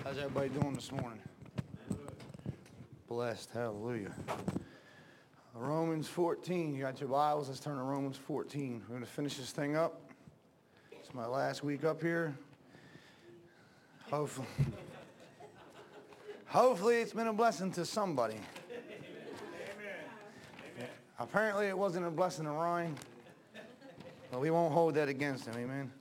How's everybody doing this morning? Blessed. Hallelujah. Romans 14. You got your Bibles? Let's turn to Romans 14. We're going to finish this thing up. It's my last week up here. Hopefully it's been a blessing to somebody. Amen. Apparently it wasn't a blessing to Ryan, but we won't hold that against him. Amen.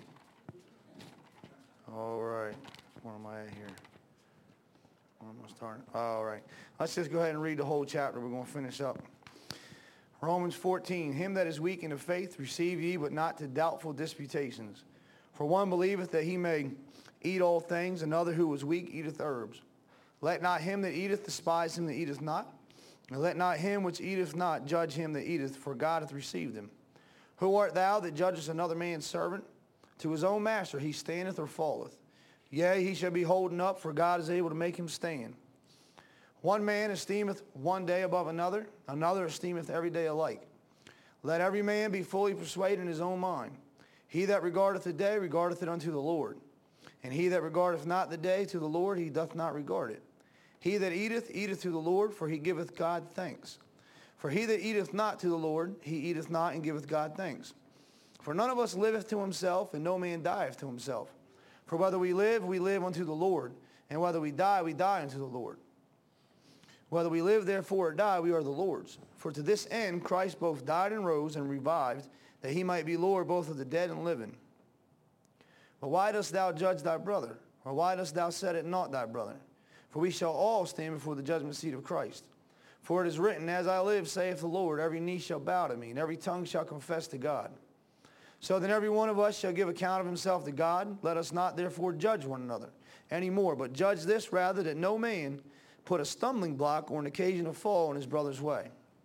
All right. Where am I at here? Where am I starting? All right. Let's just go ahead and read the whole chapter. We're going to finish up. Romans 14. Him that is weak in the faith receive ye, but not to doubtful disputations. For one believeth that he may eat all things, another who is weak eateth herbs. Let not him that eateth despise him that eateth not. And let not him which eateth not judge him that eateth, for God hath received him. Who art thou that judgest another man's servant? To his own master he standeth or falleth. Yea, he shall be holden up, for God is able to make him stand. One man esteemeth one day above another, another esteemeth every day alike. Let every man be fully persuaded in his own mind. He that regardeth the day regardeth it unto the Lord. And he that regardeth not the day to the Lord, he doth not regard it. He that eateth, eateth to the Lord, for he giveth God thanks. For he that eateth not to the Lord, he eateth not and giveth God thanks. For none of us liveth to himself, and no man dieth to himself. For whether we live unto the Lord, and whether we die unto the Lord. Whether we live therefore or die, we are the Lord's. For to this end Christ both died and rose and revived, that he might be Lord both of the dead and living. But why dost thou judge thy brother? Or why dost thou set at naught thy brother? For we shall all stand before the judgment seat of Christ. For it is written, As I live, saith the Lord, every knee shall bow to me, and every tongue shall confess to God. So then every one of us shall give account of himself to God. Let us not therefore judge one another any more, but judge this rather, that no man put a stumbling block or an occasion of fall in his brother's way.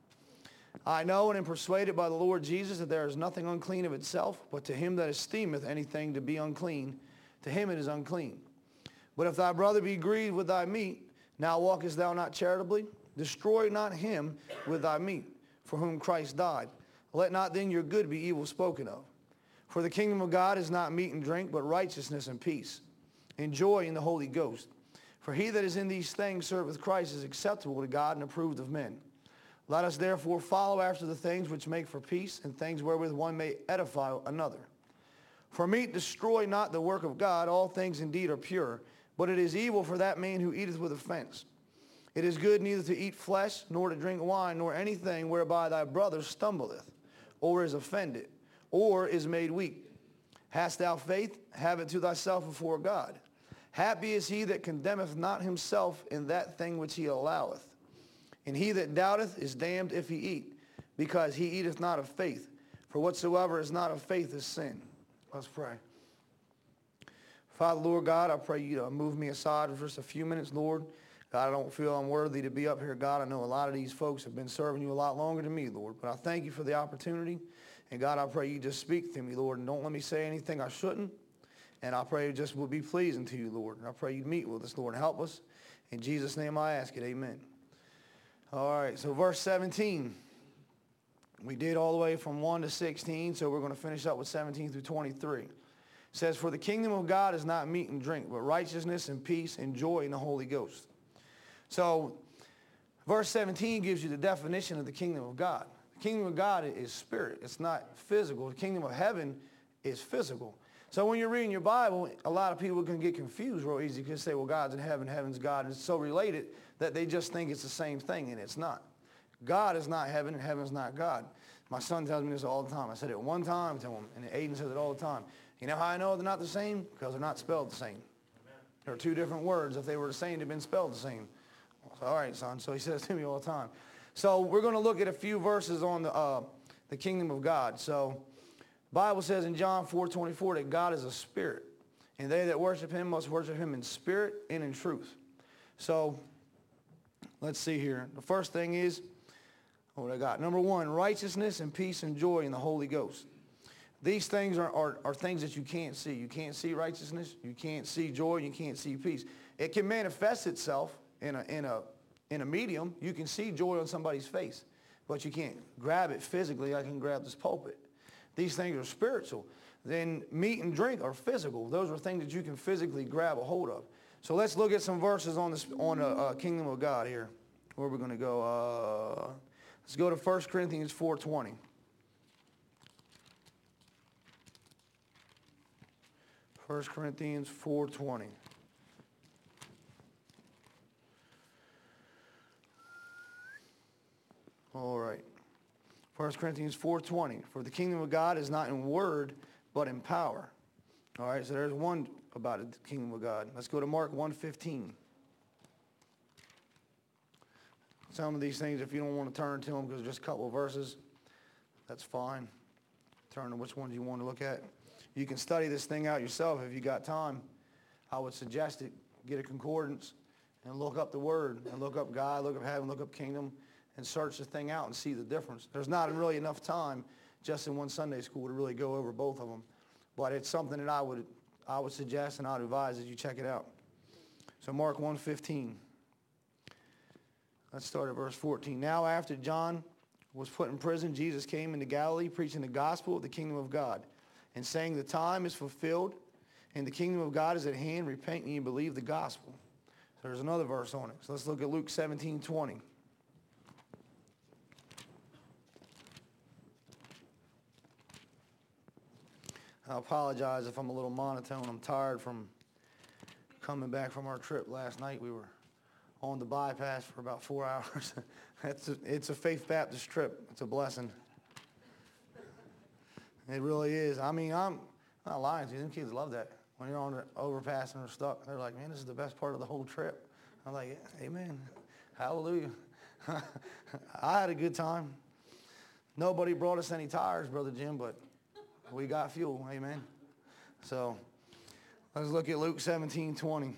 I know and am persuaded by the Lord Jesus that there is nothing unclean of itself, but to him that esteemeth anything to be unclean, to him it is unclean. But if thy brother be grieved with thy meat, now walkest thou not charitably? Destroy not him with thy meat, for whom Christ died. Let not then your good be evil spoken of. For the kingdom of God is not meat and drink, but righteousness and peace, and joy in the Holy Ghost. For he that is in these things serveth Christ is acceptable to God and approved of men. Let us therefore follow after the things which make for peace, and things wherewith one may edify another. For meat destroy not the work of God. All things indeed are pure, but it is evil for that man who eateth with offense. It is good neither to eat flesh, nor to drink wine, nor anything whereby thy brother stumbleth, or is offended, or is made weak. Hast thou faith? Have it to thyself before God. Happy is he that condemneth not himself in that thing which he alloweth. And he that doubteth is damned if he eat, because he eateth not of faith. For whatsoever is not of faith is sin. Let's pray. Father, Lord God, I pray you to move me aside for just a few minutes, Lord. God, I don't feel unworthy to be up here, God. I know a lot of these folks have been serving you a lot longer than me, Lord. But I thank you for the opportunity. And God, I pray you just speak to me, Lord, and don't let me say anything I shouldn't. And I pray it just will be pleasing to you, Lord. And I pray you meet with us, Lord, and help us. In Jesus' name I ask it, amen. All right, so verse 17. We did all the way from 1 to 16, so we're going to finish up with 17 through 23. It says, For the kingdom of God is not meat and drink, but righteousness and peace and joy in the Holy Ghost. So verse 17 gives you the definition of the kingdom of God. The kingdom of God is spirit. It's not physical. The kingdom of heaven is physical. So when you're reading your Bible, a lot of people can get confused real easy because they say, well, God's in heaven, heaven's God. And it's so related that they just think it's the same thing, and it's not. God is not heaven, and heaven's not God. My son tells me this all the time. I said it one time to him, and Aiden says it all the time. You know how I know they're not the same? Because they're not spelled the same. They're two different words. If they were the same, they'd been spelled the same. I said, all right, son. So he says to me all the time. So we're going to look at a few verses on the kingdom of God. So the Bible says in John 4:24 that God is a spirit, and they that worship him must worship him in spirit and in truth. So let's see here. The first thing is, what I got? Number one, righteousness and peace and joy in the Holy Ghost. These things are things that you can't see. You can't see righteousness. You can't see joy. You can't see peace. It can manifest itself in a medium. You can see joy on somebody's face, but you can't grab it physically. I can grab this pulpit. These things are spiritual. Then meat and drink are physical. Those are things that you can physically grab a hold of. So let's look at some verses on the kingdom of God here. Where we're going to go. Let's go to 1 Corinthians 4:20. 1 Corinthians 4:20. All right. 1 Corinthians 4:20. For the kingdom of God is not in word, but in power. All right, so there's one about it, the kingdom of God. Let's go to Mark 1:15. Some of these things, if you don't want to turn to them because just a couple of verses, that's fine. Turn to which ones you want to look at. You can study this thing out yourself if you got time. I would suggest it. Get a concordance and look up the word and look up God, look up heaven, look up kingdom, and search the thing out and see the difference. There's not really enough time just in one Sunday school to really go over both of them. But it's something that I would suggest and I'd advise that you check it out. So Mark 1:15. Let's start at verse 14. Now after John was put in prison, Jesus came into Galilee preaching the gospel of the kingdom of God and saying the time is fulfilled and the kingdom of God is at hand. Repent and ye believe the gospel. So there's another verse on it. So let's look at Luke 17:20. I apologize if I'm a little monotone. I'm tired from coming back from our trip last night. We were on the bypass for about 4 hours. It's a Faith Baptist trip. It's a blessing. It really is. I mean, I'm not lying to you. Them kids love that. When you're on the overpass and they're stuck, they're like, man, this is the best part of the whole trip. I'm like, amen. Hallelujah. I had a good time. Nobody brought us any tires, Brother Jim, but we got fuel. Amen. So let's look at Luke 17:20.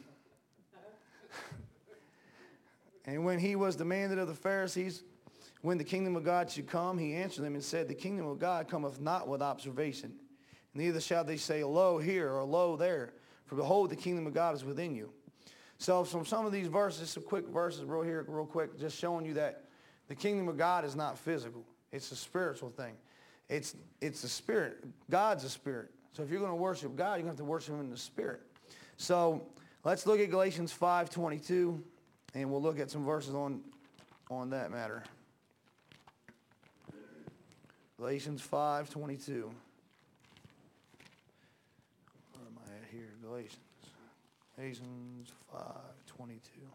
And when he was demanded of the Pharisees when the kingdom of God should come, he answered them and said, the kingdom of God cometh not with observation. Neither shall they say, lo here or lo there. For behold, the kingdom of God is within you. So from some of these verses, some quick verses real quick, just showing you that the kingdom of God is not physical. It's a spiritual thing. It's a spirit. God's a spirit. So if you're going to worship God, you're going to have to worship him in the spirit. So let's look at Galatians 5:22. And we'll look at some verses on that matter. Galatians 5:22. Where am I at here? Galatians 5:22.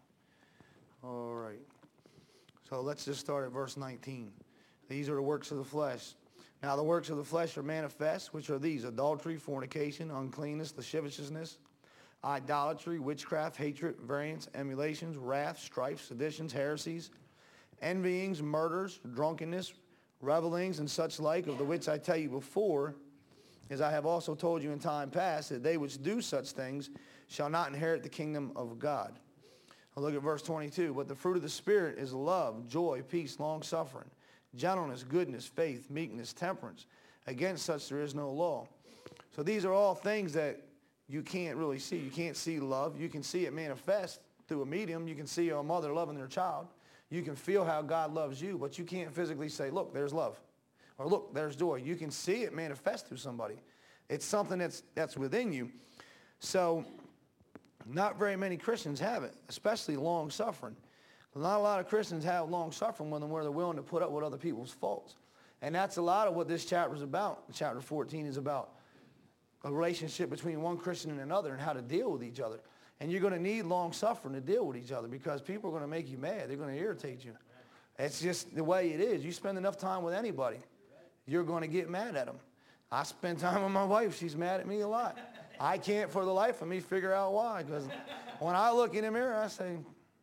All right. So let's just start at verse 19. These are the works of the flesh. Now the works of the flesh are manifest, which are these: adultery, fornication, uncleanness, lasciviousness, idolatry, witchcraft, hatred, variance, emulations, wrath, strife, seditions, heresies, envyings, murders, drunkenness, revelings, and such like, of the which I tell you before, as I have also told you in time past, that they which do such things shall not inherit the kingdom of God. Now look at verse 22. But the fruit of the Spirit is love, joy, peace, long-suffering, gentleness, goodness, faith, meekness, temperance. Against such there is no law. So these are all things that you can't really see. You can't see love. You can see it manifest through a medium. You can see a mother loving their child. You can feel how God loves you, but you can't physically say, look, there's love. Or look, there's joy. You can see it manifest through somebody. It's something that's within you. So not very many Christians have it, especially long-suffering. Not a lot of Christians have long-suffering when they're willing to put up with other people's faults. And that's a lot of what this chapter is about. Chapter 14 is about a relationship between one Christian and another and how to deal with each other. And you're going to need long-suffering to deal with each other because people are going to make you mad. They're going to irritate you. It's just the way it is. You spend enough time with anybody, you're going to get mad at them. I spend time with my wife. She's mad at me a lot. I can't for the life of me figure out why, because when I look in the mirror, I say,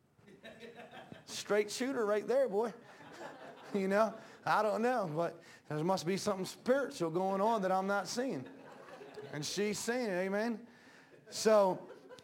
straight shooter right there, boy. You know, I don't know, but there must be something spiritual going on that I'm not seeing. And she's saying it, amen? So,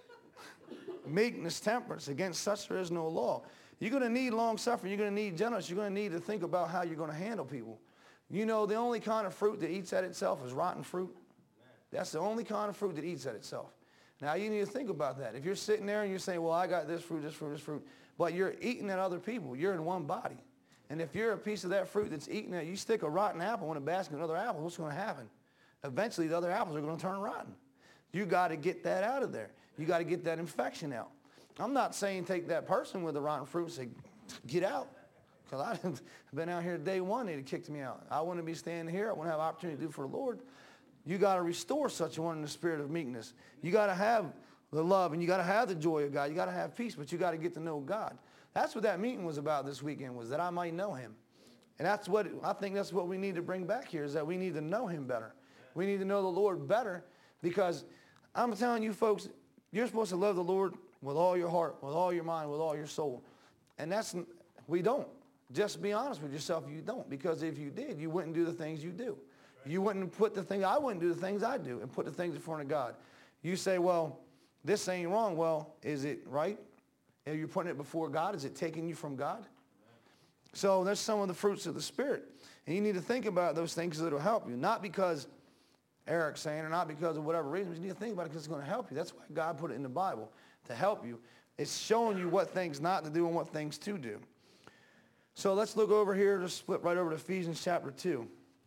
meekness, temperance, against such there is no law. You're going to need long-suffering. You're going to need gentleness. You're going to need to think about how you're going to handle people. You know, the only kind of fruit that eats at itself is rotten fruit. That's the only kind of fruit that eats at itself. Now, you need to think about that. If you're sitting there and you're saying, well, I got this fruit, this fruit, this fruit, but you're eating at other people. You're in one body. And if you're a piece of that fruit that's eating at, you stick a rotten apple in a basket of other apples, what's going to happen? Eventually, the other apples are going to turn rotten. You got to get that out of there. You got to get that infection out. I'm not saying take that person with the rotten fruit and say, get out. Because I've been out here day one, they'd have kicked me out. I wouldn't be standing here. I wouldn't have opportunity to do for the Lord. You got to restore such a one in the spirit of meekness. You got to have the love, and you got to have the joy of God. You got to have peace, but you got to get to know God. That's what that meeting was about this weekend, was that I might know him. And that's what, I think that's what we need to bring back here, is that we need to know him better. We need to know the Lord better, because I'm telling you folks, you're supposed to love the Lord with all your heart, with all your mind, with all your soul. And we don't. Just be honest with yourself, you don't. Because if you did, you wouldn't do the things you do. You wouldn't put the things, I wouldn't do the things I do and put the things in front of God. You say, well, this ain't wrong. Well, is it right? Are you putting it before God? Is it taking you from God? So there's some of the fruits of the Spirit. And you need to think about those things that will help you. Not because Eric's saying, or not because of whatever reason. You need to think about it because it's going to help you. That's why God put it in the Bible, to help you. It's showing you what things not to do and what things to do. So let's look over here, just flip right over to Ephesians chapter 2.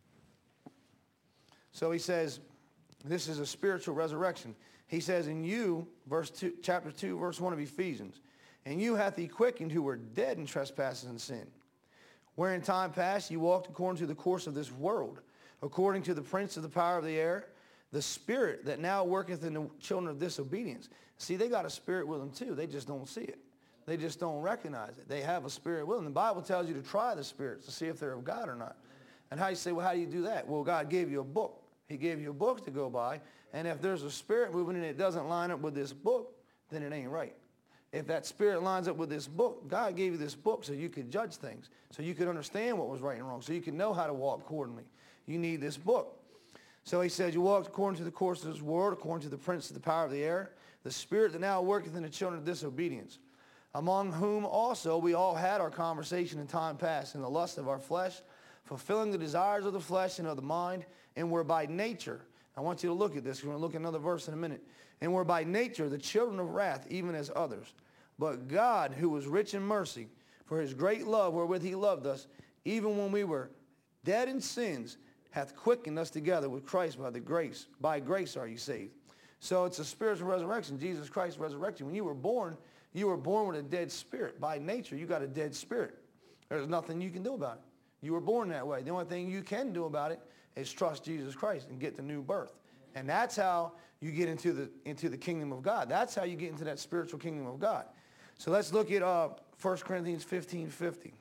So he says, this is a spiritual resurrection. He says in you, chapter 2, verse 1 of Ephesians, and you hath he quickened who were dead in trespasses and sin, where in time past you walked according to the course of this world, according to the prince of the power of the air, the spirit that now worketh in the children of disobedience. See, they got a spirit with them too. They just don't see it. They just don't recognize it. They have a spirit with them. The Bible tells you to try the spirits to see if they're of God or not. And how you say, well, how do you do that? Well, God gave you a book. He gave you a book to go by. And if there's a spirit moving and it doesn't line up with this book, then it ain't right. If that spirit lines up with this book, God gave you this book so you could judge things, so you could understand what was right and wrong, so you could know how to walk accordingly. You need this book. So he says, you walked according to the course of this world, according to the prince of the power of the air, the spirit that now worketh in the children of disobedience, among whom also we all had our conversation in time past in the lust of our flesh, fulfilling the desires of the flesh and of the mind, and were by nature, I want you to look at this, we're going to look at another verse in a minute, and were by nature the children of wrath, even as others. But God, who was rich in mercy, for his great love wherewith he loved us, even when we were dead in sins, hath quickened us together with Christ by grace are you saved. So it's a spiritual resurrection. Jesus Christ resurrected. When you were born with a dead spirit. By nature, you got a dead spirit. There's nothing you can do about it. You were born that way. The only thing you can do about it is trust Jesus Christ and get the new birth. And that's how you get into the kingdom of God. That's how you get into that spiritual kingdom of God. So let's look at 1 Corinthians 15:50.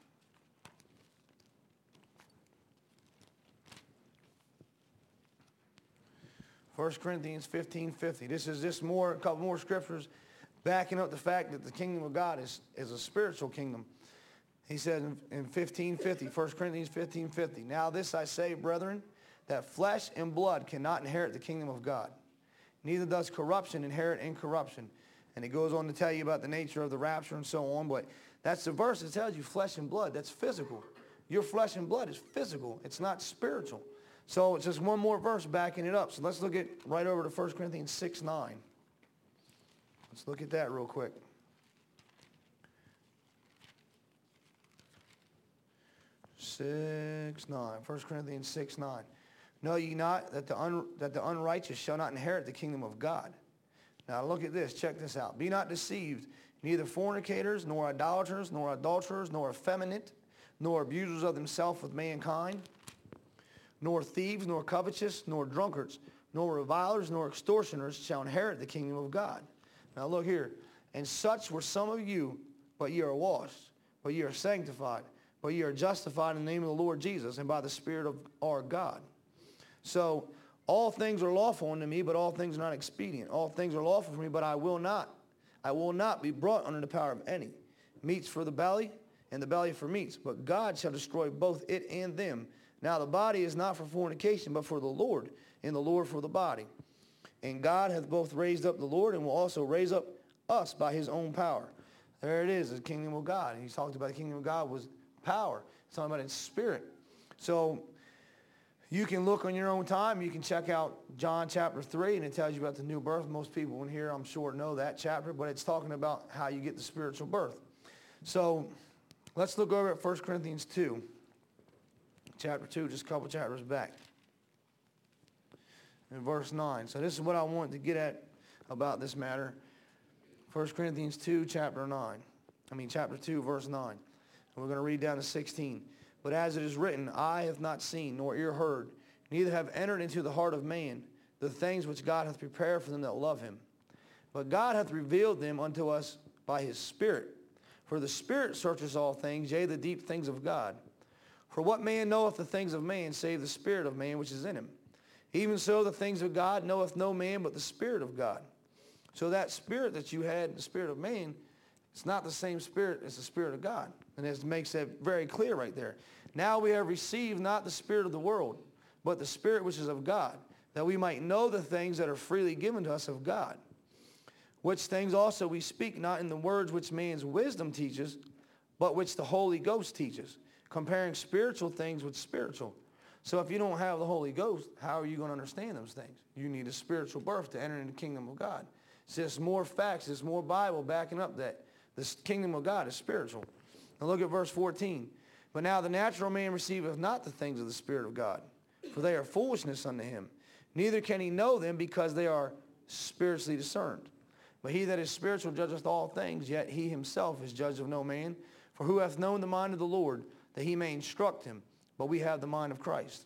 First Corinthians 15:50. This is just a couple more scriptures backing up the fact that the kingdom of God is a spiritual kingdom. He says in 15:50, 1 Corinthians 15:50, now this I say, brethren, that flesh and blood cannot inherit the kingdom of God. Neither does corruption inherit incorruption. And it goes on to tell you about the nature of the rapture and so on. But that's the verse that tells you flesh and blood. That's physical. Your flesh and blood is physical. It's not spiritual. So it's just one more verse backing it up. So let's look at right over to 1 Corinthians 6:9. Let's look at that real quick. 6:9. 1 Corinthians 6:9. Know ye not that the unrighteous shall not inherit the kingdom of God? Now look at this. Check this out. Be not deceived. Neither fornicators, nor idolaters, nor adulterers, nor effeminate, nor abusers of themselves with mankind, nor thieves, nor covetous, nor drunkards, nor revilers, nor extortioners shall inherit the kingdom of God. Now look here. And such were some of you, but ye are washed, but ye are sanctified, but ye are justified in the name of the Lord Jesus and by the Spirit of our God. So all things are lawful unto me, but all things are not expedient. All things are lawful for me, but I will not be brought under the power of any. Meats for the belly, and the belly for meats. But God shall destroy both it and them. Now the body is not for fornication, but for the Lord, and the Lord for the body. And God hath both raised up the Lord, and will also raise up us by his own power. There it is, the kingdom of God. And he talked about the kingdom of God was power. He's talking about its spirit. So you can look on your own time. You can check out John chapter 3, and it tells you about the new birth. Most people in here, I'm sure, know that chapter, but it's talking about how you get the spiritual birth. So let's look over at 1 Corinthians 2, chapter 2, just a couple chapters back, in verse 9. So this is what I wanted to get at about this matter. 1 Corinthians 2, chapter 2, verse 9. And we're going to read down to 16. But as it is written, eye hath not seen, nor ear heard, neither have entered into the heart of man the things which God hath prepared for them that love him. But God hath revealed them unto us by his Spirit. For the Spirit searches all things, yea, the deep things of God. For what man knoweth the things of man, save the Spirit of man which is in him? Even so the things of God knoweth no man but the Spirit of God. So that spirit that you had, the spirit of man, it's not the same spirit as the Spirit of God. And it makes that very clear right there. Now we have received not the spirit of the world, but the Spirit which is of God, that we might know the things that are freely given to us of God. Which things also we speak not in the words which man's wisdom teaches, but which the Holy Ghost teaches, comparing spiritual things with spiritual. So if you don't have the Holy Ghost, how are you going to understand those things? You need a spiritual birth to enter into the kingdom of God. It's just more facts, there's more Bible backing up that the kingdom of God is spiritual. Now look at verse 14. But now the natural man receiveth not the things of the Spirit of God, for they are foolishness unto him. Neither can he know them, because they are spiritually discerned. But he that is spiritual judgeth all things, yet he himself is judged of no man. For who hath known the mind of the Lord, that he may instruct him? But we have the mind of Christ.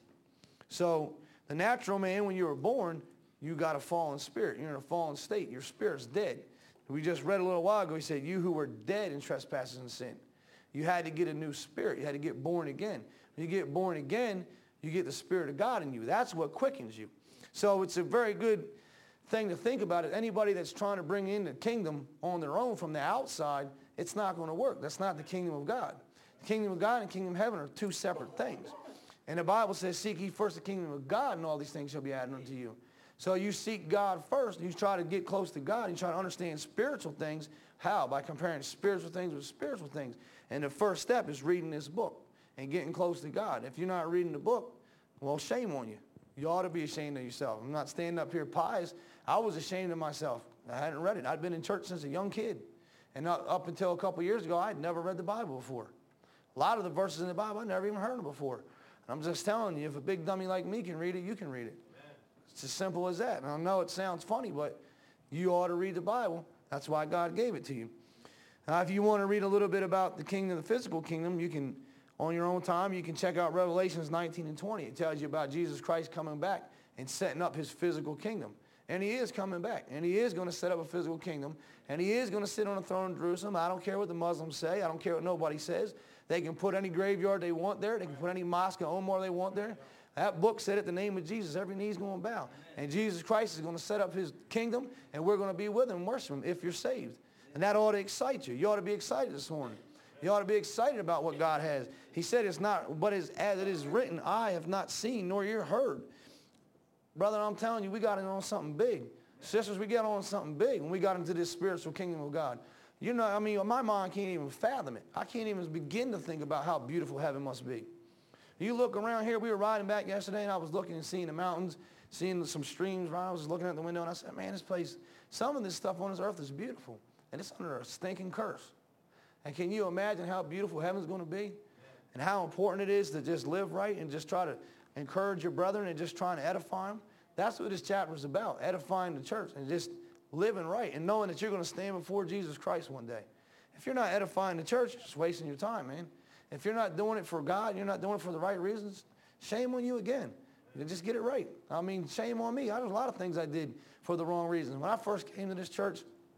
So the natural man, when you were born, you got a fallen spirit. You're in a fallen state. Your spirit's dead. We just read a little while ago, he said, you who were dead in trespasses and sin. You had to get a new spirit. You had to get born again. When you get born again, you get the Spirit of God in you. That's what quickens you. So it's a very good thing to think about it. Anybody that's trying to bring in the kingdom on their own from the outside, it's not going to work. That's not the kingdom of God. The kingdom of God and the kingdom of heaven are two separate things. And the Bible says, seek ye first the kingdom of God, and all these things shall be added unto you. So you seek God first, and you try to get close to God, and you try to understand spiritual things. How? By comparing spiritual things with spiritual things. And the first step is reading this book and getting close to God. If you're not reading the book, well, shame on you. You ought to be ashamed of yourself. I'm not standing up here pious. I was ashamed of myself. I hadn't read it. I'd been in church since a young kid. And up until a couple years ago, I'd never read the Bible before. A lot of the verses in the Bible, I never even heard them before. And I'm just telling you, if a big dummy like me can read it, you can read it. Amen. It's as simple as that. And I know it sounds funny, but you ought to read the Bible. That's why God gave it to you. Now, if you want to read a little bit about the kingdom, the physical kingdom, you can, on your own time, you can check out Revelations 19 and 20. It tells you about Jesus Christ coming back and setting up his physical kingdom. And he is coming back. And he is going to set up a physical kingdom. And he is going to sit on a throne in Jerusalem. I don't care what the Muslims say. I don't care what nobody says. They can put any graveyard they want there. They can put any mosque or Omar they want there. That book said it, the name of Jesus, every knee's going to bow. And Jesus Christ is going to set up his kingdom, and we're going to be with him and worship him if you're saved. And that ought to excite you. You ought to be excited this morning. You ought to be excited about what God has. He said it's not, but as it is written, eye have not seen nor ear heard. Brother, I'm telling you, we got in on something big. Sisters, we got on something big when we got into this spiritual kingdom of God. You know, I mean, my mind can't even fathom it. I can't even begin to think about how beautiful heaven must be. You look around here, we were riding back yesterday, and I was looking and seeing the mountains, seeing some streams. Right? I was looking out the window, and I said, man, this place, some of this stuff on this earth is beautiful, and it's under a stinking curse. And can you imagine how beautiful heaven's going to be? And how important it is to just live right and just try to encourage your brethren and just trying to edify them? That's what this chapter is about, edifying the church and just living right and knowing that you're going to stand before Jesus Christ one day. If you're not edifying the church, you're just wasting your time, man. If you're not doing it for God, you're not doing it for the right reasons, shame on you again. You just get it right. I mean, shame on me. There's a lot of things I did for the wrong reasons. When I first came to this church,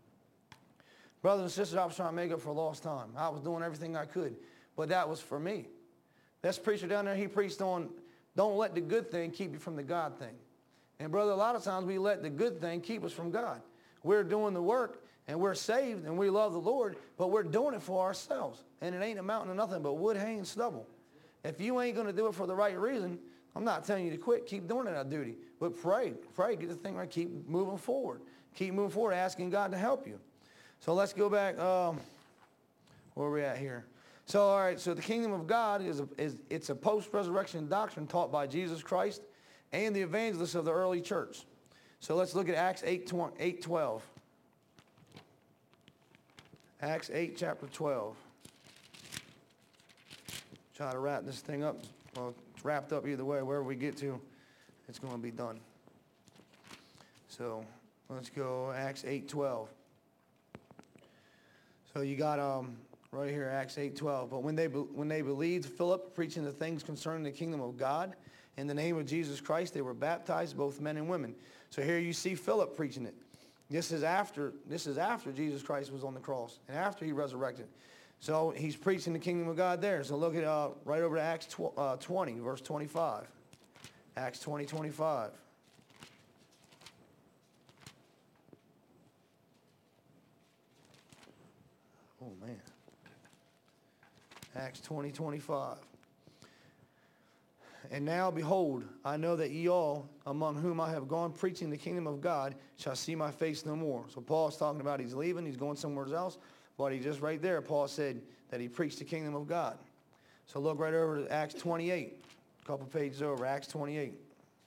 brothers and sisters, I was trying to make up for lost time. I was doing everything I could, but that was for me. This preacher down there, he preached on, don't let the good thing keep you from the God thing. And brother, a lot of times we let the good thing keep us from God. We're doing the work, and we're saved, and we love the Lord, but we're doing it for ourselves. And it ain't amounting to nothing but wood, hay, and stubble. If you ain't going to do it for the right reason, I'm not telling you to quit. Keep doing it out of duty. But pray, get the thing right. Keep moving forward. Keep moving forward, asking God to help you. So let's go back. Where are we at here? So, all right, so the kingdom of God it's a post-resurrection doctrine taught by Jesus Christ and the evangelists of the early church. So let's look at Acts 8:12. Acts 8, chapter 12. Try to wrap this thing up. Well, it's wrapped up either way. Wherever we get to, it's going to be done. So let's go Acts 8:12. So you got right here, Acts 8:12. But when they believed Philip preaching the things concerning the kingdom of God in the name of Jesus Christ, they were baptized, both men and women. So here you see Philip preaching it. This is after Jesus Christ was on the cross and after he resurrected. So he's preaching the kingdom of God there. So look at right over to Acts 20, verse 25. Acts 20:25. Oh, man. Acts 20:25. And now, behold, I know that ye all, among whom I have gone preaching the kingdom of God, shall see my face no more. So Paul's talking about he's leaving, he's going somewhere else. But he just right there, Paul said that he preached the kingdom of God. So look right over to Acts 28, a couple pages over, Acts 28.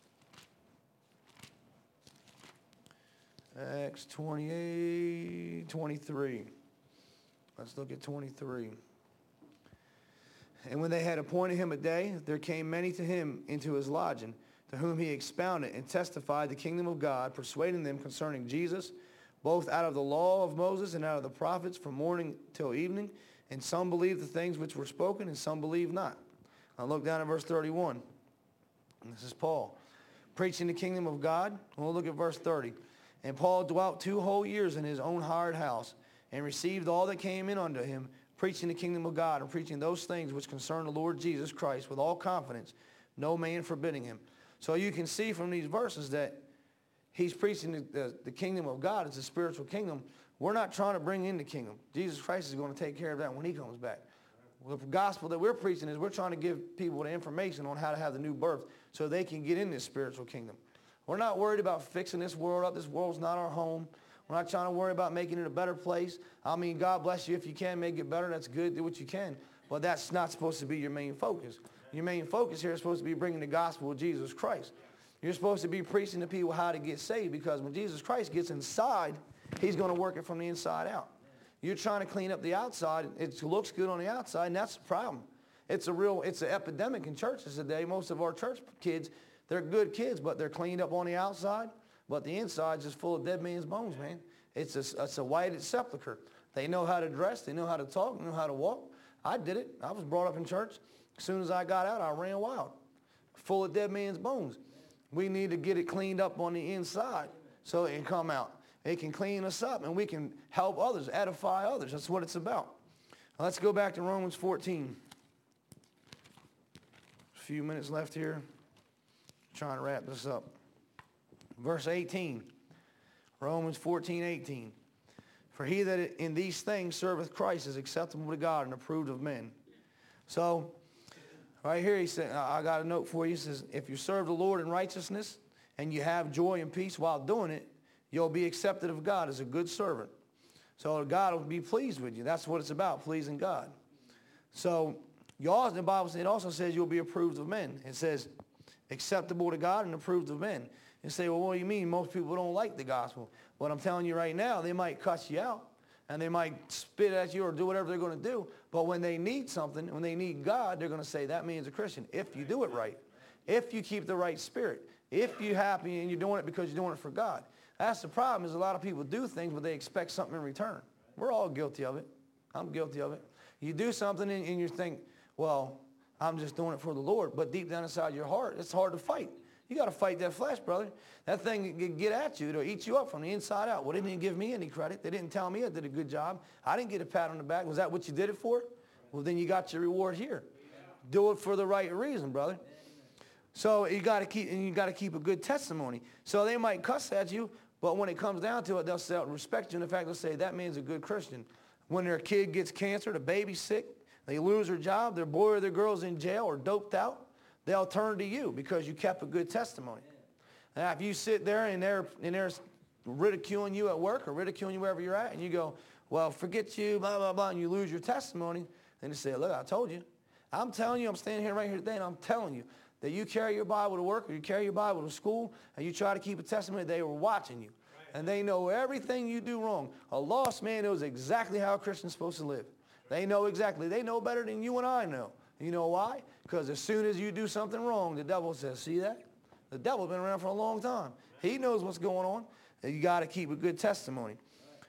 Acts 28, 23. Let's look at 23. And when they had appointed him a day, there came many to him into his lodging, to whom he expounded and testified the kingdom of God, persuading them concerning Jesus, both out of the law of Moses and out of the prophets, from morning till evening. And some believed the things which were spoken, and some believed not. Now look down at verse 31. And this is Paul, preaching the kingdom of God. We'll look at verse 30. And Paul dwelt 2 whole years in his own hired house, and received all that came in unto him, preaching the kingdom of God, and preaching those things which concern the Lord Jesus Christ with all confidence, no man forbidding him. So you can see from these verses that he's preaching the kingdom of God. It's a spiritual kingdom. We're not trying to bring in the kingdom. Jesus Christ is going to take care of that when he comes back. The gospel that we're preaching is we're trying to give people the information on how to have the new birth so they can get in this spiritual kingdom. We're not worried about fixing this world up. This world's not our home. We're not trying to worry about making it a better place. I mean, God bless you if you can make it better. That's good. Do what you can. But that's not supposed to be your main focus. Your main focus here is supposed to be bringing the gospel of Jesus Christ. You're supposed to be preaching to people how to get saved, because when Jesus Christ gets inside, he's going to work it from the inside out. You're trying to clean up the outside. It looks good on the outside, and that's the problem. It's an epidemic in churches today. Most of our church kids, they're good kids, but they're cleaned up on the outside. But the inside's just full of dead man's bones, man. It's a whited sepulcher. They know how to dress. They know how to talk. They know how to walk. I did it. I was brought up in church. As soon as I got out, I ran wild. Full of dead man's bones. We need to get it cleaned up on the inside so it can come out. It can clean us up, and we can help others, edify others. That's what it's about. Now, let's go back to Romans 14. A few minutes left here. Trying to wrap this up. Verse 18, Romans 14:18. For he that in these things serveth Christ is acceptable to God and approved of men. So, right here he said, I got a note for you. He says, if you serve the Lord in righteousness and you have joy and peace while doing it, you'll be accepted of God as a good servant. So God will be pleased with you. That's what it's about, pleasing God. So, the Bible it also says you'll be approved of men. It says, acceptable to God and approved of men. And say, well, what do you mean? Most people don't like the gospel. But I'm telling you right now, they might cuss you out, and they might spit at you or do whatever they're going to do. But when they need something, when they need God, they're going to say, that means a Christian, if you do it right, if you keep the right spirit, if you're happy and you're doing it because you're doing it for God. That's the problem, is a lot of people do things, but they expect something in return. We're all guilty of it. I'm guilty of it. You do something and you think, well, I'm just doing it for the Lord. But deep down inside your heart, it's hard to fight. You got to fight that flesh, brother. That thing can get at you. It'll eat you up from the inside out. Well, they didn't give me any credit. They didn't tell me I did a good job. I didn't get a pat on the back. Was that what you did it for? Well, then you got your reward here. Do it for the right reason, brother. So you got to keep a good testimony. So they might cuss at you, but when it comes down to it, they'll respect you. In fact, they'll say, that man's a good Christian. When their kid gets cancer, the baby's sick, they lose their job, their boy or their girl's in jail or doped out, they'll turn to you because you kept a good testimony. Now, if you sit there and they're ridiculing you at work or ridiculing you wherever you're at, and you go, well, forget you, blah, blah, blah, and you lose your testimony, then they say, look, I told you. I'm telling you, I'm standing here right here today, and I'm telling you that you carry your Bible to work or you carry your Bible to school, and you try to keep a testimony, they were watching you. And they know everything you do wrong. A lost man knows exactly how a Christian's supposed to live. They know exactly. They know better than you and I know. You know why? Because as soon as you do something wrong, the devil says, see that? The devil's been around for a long time. He knows what's going on. And you got to keep a good testimony.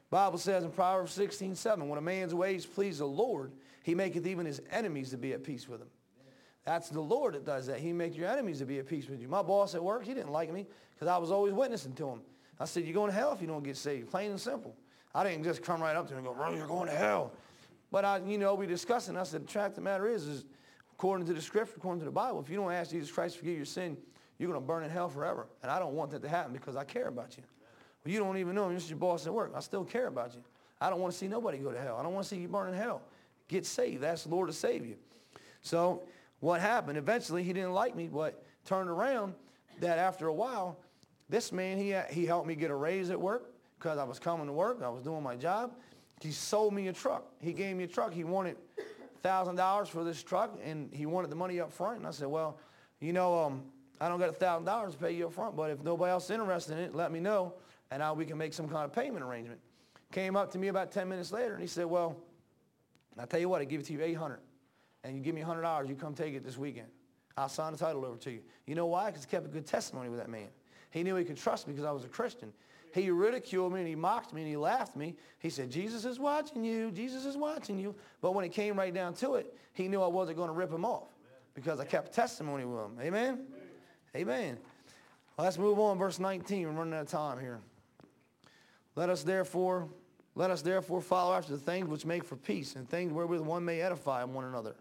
Bible says in Proverbs 16:7, when a man's ways please the Lord, he maketh even his enemies to be at peace with him. That's the Lord that does that. He makes your enemies to be at peace with you. My boss at work, he didn't like me because I was always witnessing to him. I said, you're going to hell if you don't get saved, plain and simple. I didn't just come right up to him and go, bro, you're going to hell. But, we discussed it, and I said, the fact of the matter is according to the Scripture, according to the Bible, if you don't ask Jesus Christ to forgive your sin, you're going to burn in hell forever. And I don't want that to happen because I care about you. Well, you don't even know him. This is your boss at work. I still care about you. I don't want to see nobody go to hell. I don't want to see you burn in hell. Get saved. Ask the Lord to save you. So what happened? Eventually, he didn't like me, but turned around that after a while, this man, he helped me get a raise at work because I was coming to work. I was doing my job. He sold me a truck. He gave me a truck. He wanted $1,000 for this truck, and he wanted the money up front. And I said, well, I don't got $1,000 to pay you up front, but if nobody else is interested in it, let me know, and we can make some kind of payment arrangement. Came up to me about 10 minutes later, and he said, well, I'll tell you what, I give it to you $800, and you give me $100, you come take it this weekend. I'll sign the title over to you. You know why? Because he kept a good testimony with that man. He knew he could trust me because I was a Christian. He ridiculed me, and he mocked me, and he laughed at me. He said, Jesus is watching you. Jesus is watching you. But when it came right down to it, he knew I wasn't going to rip him off because I kept testimony with him. Amen? Amen. Well, let's move on. Verse 19. We're running out of time here. Let us therefore follow after the things which make for peace, and things wherewith one may edify one another.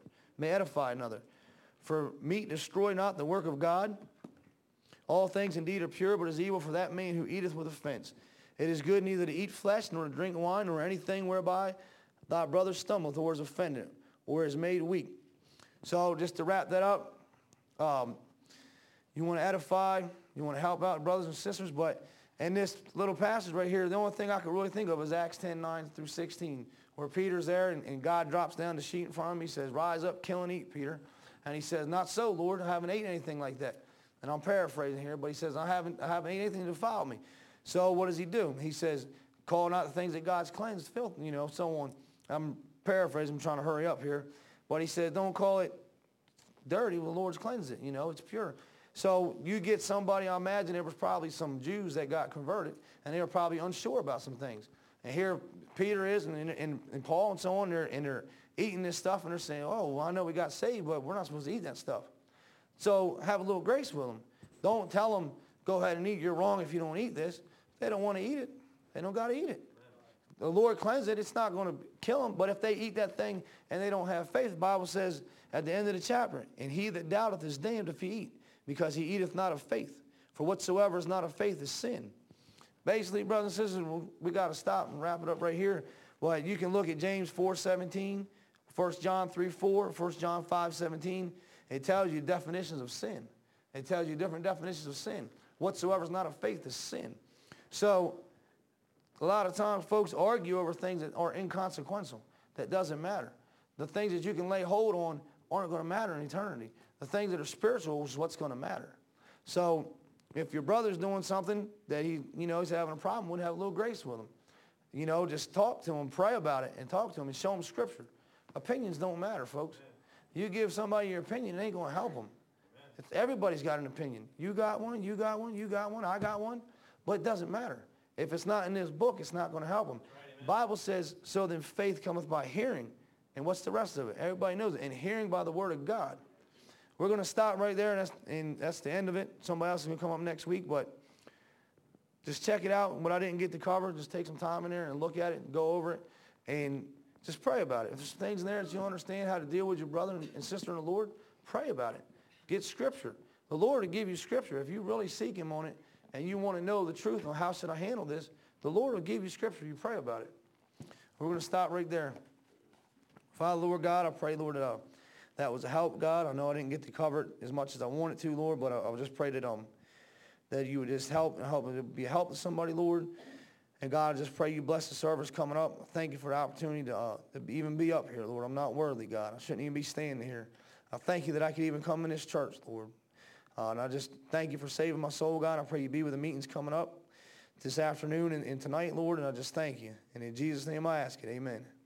For meat destroy not the work of God. All things indeed are pure, but is evil for that man who eateth with offense. It is good neither to eat flesh, nor to drink wine, nor anything whereby thy brother stumbleth, or is offended, or is made weak. So just to wrap that up, you want to edify, you want to help out brothers and sisters, but in this little passage right here, the only thing I could really think of is Acts 10:9 through 16, where Peter's there, and God drops down the sheet in front of him. He says, rise up, kill and eat, Peter. And he says, not so, Lord, I haven't eaten anything like that. And I'm paraphrasing here, but he says, I haven't eaten anything to defile me. So what does he do? He says, call not the things that God's cleansed, filth, so on. I'm paraphrasing, I'm trying to hurry up here. But he said, don't call it dirty, the Lord's cleansed it, it's pure. So you get somebody, I imagine there was probably some Jews that got converted, and they were probably unsure about some things. And here Peter is, and Paul and so on, and they're eating this stuff, and they're saying, oh, well, I know we got saved, but we're not supposed to eat that stuff. So have a little grace with them. Don't tell them, go ahead and eat. You're wrong if you don't eat this. If they don't want to eat it, they don't got to eat it. The Lord cleansed it. It's not going to kill them. But if they eat that thing and they don't have faith, the Bible says at the end of the chapter, and he that doubteth is damned if he eat, because he eateth not of faith. For whatsoever is not of faith is sin. Basically, brothers and sisters, we got to stop and wrap it up right here. Well, you can look at James 4:17, 1 John 3:4, 1 John 5:17. It tells you definitions of sin. It tells you different definitions of sin. Whatsoever is not of faith is sin. So a lot of times folks argue over things that are inconsequential, that doesn't matter. The things that you can lay hold on aren't going to matter in eternity. The things that are spiritual is what's going to matter. So if your brother's doing something that he's having a problem with, have a little grace with him. Just talk to him, pray about it, and talk to him and show him Scripture. Opinions don't matter, folks. You give somebody your opinion, it ain't going to help them. Everybody's got an opinion. You got one, you got one, you got one, I got one. But it doesn't matter. If it's not in this book, it's not going to help them. The Bible says, so then faith cometh by hearing. And what's the rest of it? Everybody knows it. And hearing by the word of God. We're going to stop right there, and that's the end of it. Somebody else is going to come up next week, but just check it out. What I didn't get to cover, just take some time in there and look at it and go over it. And just pray about it. If there's things in there that you understand how to deal with your brother and sister in the Lord, pray about it. Get Scripture. The Lord will give you Scripture. If you really seek him on it and you want to know the truth on how should I handle this, the Lord will give you Scripture. You pray about it. We're going to stop right there. Father, Lord God, I pray, Lord, that was a help, God. I know I didn't get to cover it as much as I wanted to, Lord, but I just pray that you would just help and be a help to somebody, Lord. And God, I just pray you bless the service coming up. Thank you for the opportunity to even be up here, Lord. I'm not worthy, God. I shouldn't even be standing here. I thank you that I could even come in this church, Lord. And I just thank you for saving my soul, God. I pray you be with the meetings coming up this afternoon and tonight, Lord. And I just thank you. And in Jesus' name I ask it. Amen.